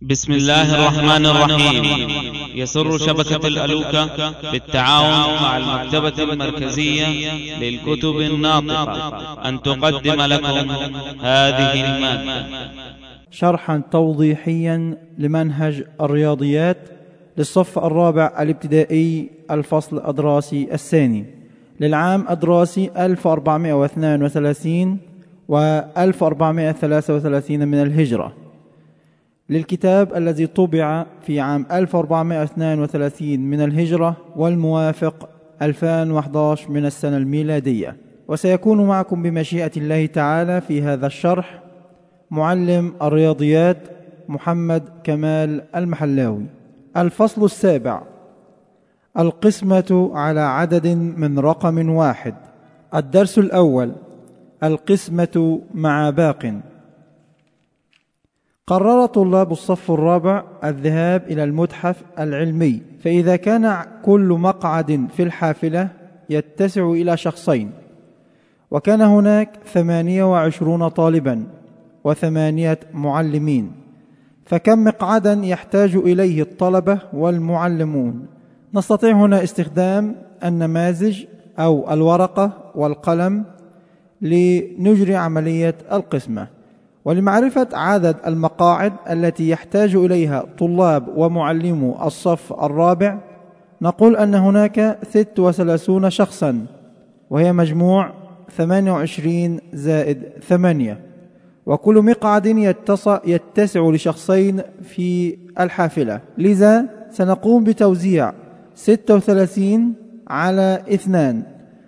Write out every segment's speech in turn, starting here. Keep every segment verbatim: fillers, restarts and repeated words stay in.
بسم الله الرحمن الرحيم. يسر شبكة الألوكة بالتعاون مع المكتبة المركزية للكتب الناطقة أن تقدم لكم هذه المادة شرحا توضيحيا لمنهج الرياضيات للصف الرابع الابتدائي الفصل الدراسي الثاني للعام الدراسي ألف وأربعمائة واثنين وثلاثين و ألف وأربعمائة وثلاثة وثلاثين من الهجرة، للكتاب الذي طبع في عام ألف وأربعمائة واثنين وثلاثين من الهجرة والموافق ألفين وأحد عشر من السنة الميلادية. وسيكون معكم بمشيئة الله تعالى في هذا الشرح معلم الرياضيات محمد كمال المحلاوي. الفصل السابع: القسمة على عدد من رقم واحد. الدرس الأول: القسمة مع باق. قرر طلاب الصف الرابع الذهاب إلى المتحف العلمي، فإذا كان كل مقعد في الحافلة يتسع إلى شخصين، وكان هناك ثمانية وعشرون طالبا وثمانية معلمين، فكم مقعدا يحتاج إليه الطلبة والمعلمون؟ نستطيع هنا استخدام النماذج أو الورقة والقلم لنجري عملية القسمة. ولمعرفة عدد المقاعد التي يحتاج إليها طلاب ومعلمو الصف الرابع، نقول أن هناك ستة وثلاثين شخصا، وهي مجموع ثمانية وعشرين زائد ثمانية، وكل مقعد يتسع لشخصين في الحافلة، لذا سنقوم بتوزيع ستة وثلاثين على اثنان.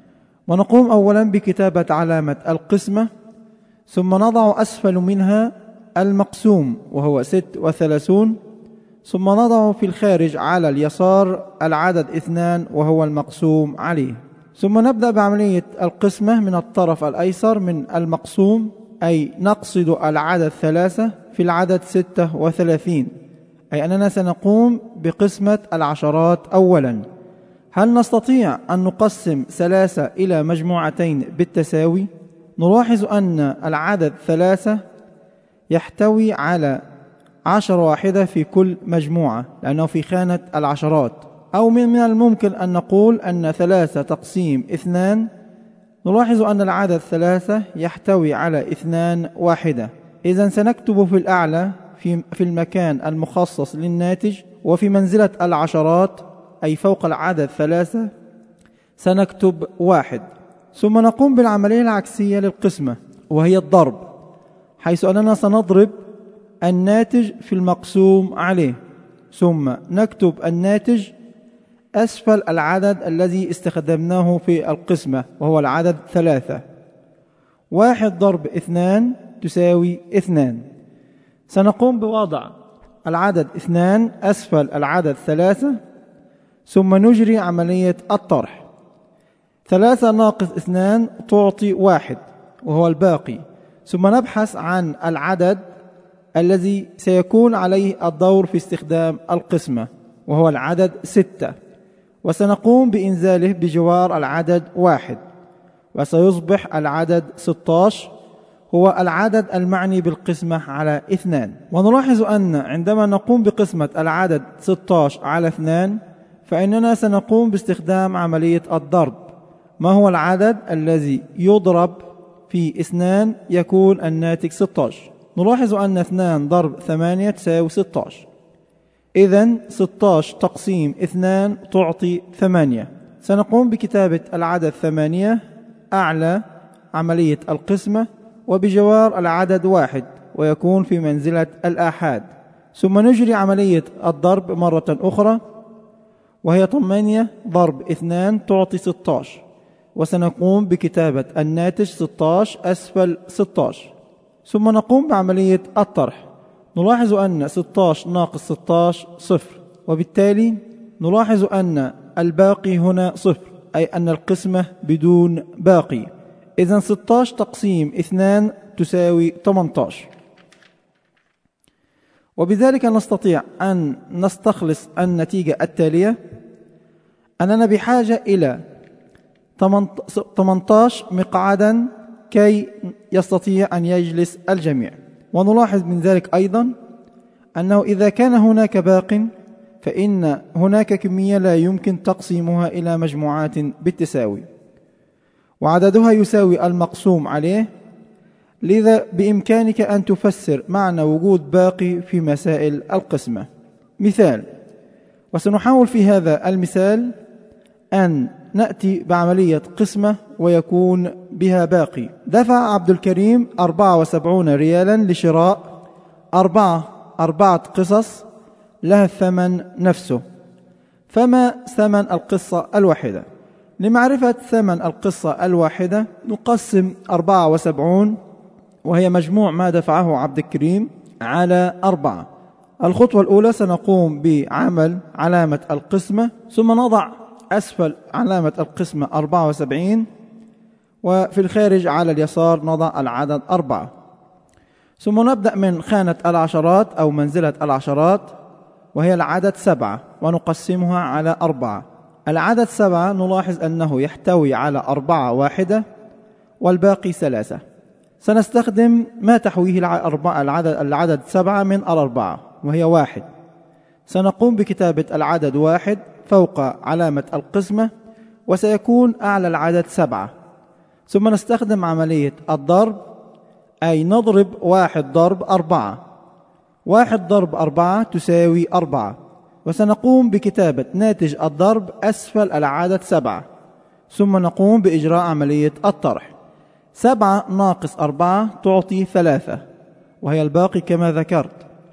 ونقوم أولا بكتابة علامة القسمة، ثم نضع أسفل منها المقسوم وهو ستة وثلاثين، ثم نضع في الخارج على اليسار العدد اثنان وهو المقسوم عليه، ثم نبدأ بعملية القسمة من الطرف الأيسر من المقسوم، أي نقصد العدد ثلاثة في العدد ستة وثلاثين، أي أننا سنقوم بقسمة العشرات أولا. هل نستطيع أن نقسم ثلاثة إلى مجموعتين بالتساوي؟ نلاحظ أن العدد ثلاثة يحتوي على عشر واحدة في كل مجموعة لأنه في خانة العشرات، أو من الممكن أن نقول أن ثلاثة تقسيم اثنان، نلاحظ أن العدد ثلاثة يحتوي على اثنان واحدة. إذن سنكتب في الأعلى في, في المكان المخصص للناتج، وفي منزلة العشرات أي فوق العدد ثلاثة سنكتب واحد. ثم نقوم بالعملية العكسية للقسمة وهي الضرب، حيث أننا سنضرب الناتج في المقسوم عليه، ثم نكتب الناتج أسفل العدد الذي استخدمناه في القسمة وهو العدد ثلاثة. واحد ضرب اثنان تساوي اثنان. سنقوم بوضع العدد اثنان أسفل العدد ثلاثة، ثم نجري عملية الطرح. ثلاثة ناقص اثنان تعطي واحد وهو الباقي، ثم نبحث عن العدد الذي سيكون عليه الدور في استخدام القسمة وهو العدد ستة، وسنقوم بإنزاله بجوار العدد واحد، وسيصبح العدد ستة عشر هو العدد المعني بالقسمة على اثنان. ونلاحظ أن عندما نقوم بقسمة العدد ستة عشر على اثنان فإننا سنقوم باستخدام عملية الضرب. ما هو العدد الذي يضرب في اثنان يكون الناتج ستة عشر؟ نلاحظ أن اثنان ضرب ثمانية تساوي ستة عشر، إذن ستة عشر تقسيم اثنان تعطي ثمانية. سنقوم بكتابة العدد ثمانية أعلى عملية القسمة وبجوار العدد واحد، ويكون في منزلة الآحاد، ثم نجري عملية الضرب مرة أخرى وهي ثمانية ضرب اثنان تعطي ستة عشر، وسنقوم بكتابة الناتج ستة عشر أسفل ستة عشر، ثم نقوم بعملية الطرح. نلاحظ أن ستة عشر ناقص ستة عشر صفر، وبالتالي نلاحظ أن الباقي هنا صفر، أي أن القسمة بدون باقي. إذن ستة عشر تقسيم اثنان تساوي ثمانية عشر، وبذلك نستطيع أن نستخلص النتيجة التالية: أننا بحاجة إلى ثمانية عشر مقعدا كي يستطيع أن يجلس الجميع. ونلاحظ من ذلك أيضا أنه إذا كان هناك باق فإن هناك كمية لا يمكن تقسيمها إلى مجموعات بالتساوي، وعددها يساوي المقسوم عليه، لذا بإمكانك أن تفسر معنى وجود باقي في مسائل القسمة. مثال، وسنحاول في هذا المثال أن نأتي بعملية قسمة ويكون بها باقي. دفع عبد الكريم أربعة وسبعين ريالا لشراء أربعة أربعة قصص لها الثمن نفسه، فما ثمن القصة الواحدة؟ لمعرفة ثمن القصة الواحدة نقسم أربعة وسبعين وهي مجموع ما دفعه عبد الكريم على أربعة. الخطوة الأولى سنقوم بعمل علامة القسمة، ثم نضع أسفل علامة القسمة أربعة وسبعين، وفي الخارج على اليسار نضع العدد أربعة، ثم نبدأ من خانة العشرات أو منزلة العشرات وهي العدد سبعة ونقسمها على أربعة. العدد سبعة نلاحظ أنه يحتوي على أربعة واحدة والباقي ثلاثة. سنستخدم ما تحويه العدد, العدد سبعة من الأربعة وهي واحد. سنقوم بكتابة العدد واحد فوق علامة القسمة وسيكون أعلى العدد سبعة، ثم نستخدم عملية الضرب، أي نضرب واحد ضرب أربعة. واحد ضرب أربعة تساوي أربعة، وسنقوم بكتابة ناتج الضرب أسفل العدد سبعة، ثم نقوم بإجراء عملية الطرح. سبعة ناقص أربعة تعطي ثلاثة وهي الباقي كما ذكرت،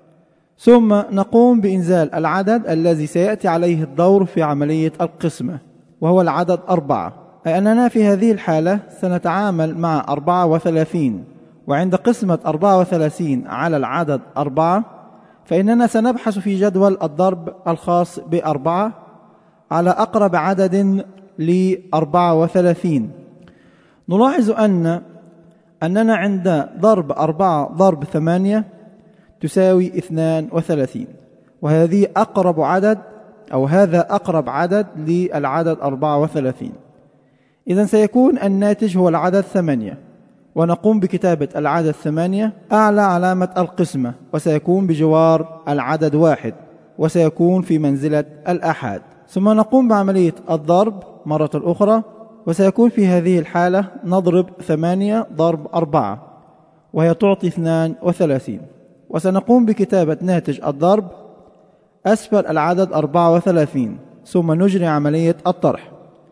ثم نقوم بإنزال العدد الذي سيأتي عليه الدور في عملية القسمة وهو العدد أربعة، أي أننا في هذه الحالة سنتعامل مع أربعة وثلاثين، وعند قسمة أربعة وثلاثين على العدد أربعة فإننا سنبحث في جدول الضرب الخاص بأربعة على أقرب عدد لأربعة وثلاثين. نلاحظ أن أننا عند ضرب أربعة ضرب ثمانية تساوي اثنان وثلاثين، وهذه أقرب عدد أو هذا أقرب عدد للعدد أربعة وثلاثين. إذن سيكون الناتج هو العدد ثمانية، ونقوم بكتابة العدد ثمانية أعلى علامة القسمة، وسيكون بجوار العدد واحد وسيكون في منزلة الآحاد، ثم نقوم بعملية الضرب مرة أخرى، وسيكون في هذه الحالة نضرب ثمانية ضرب أربعة وهي تعطي اثنان وثلاثين، وسنقوم بكتابة ناتج الضرب أسفل العدد أربعة وثلاثين، ثم نجري عملية الطرح.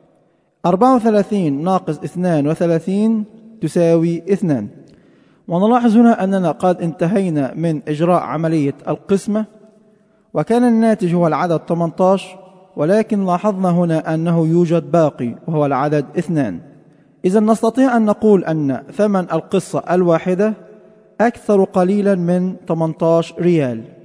أربعة وثلاثين ناقص اثنان وثلاثين تساوي اثنان. ونلاحظ هنا أننا قد انتهينا من إجراء عملية القسمة، وكان الناتج هو العدد ثمانية عشر، ولكن لاحظنا هنا أنه يوجد باقي وهو العدد اثنان. إذا نستطيع أن نقول أن ثمن القصة الواحدة أكثر قليلا من ثمانية عشر ريال.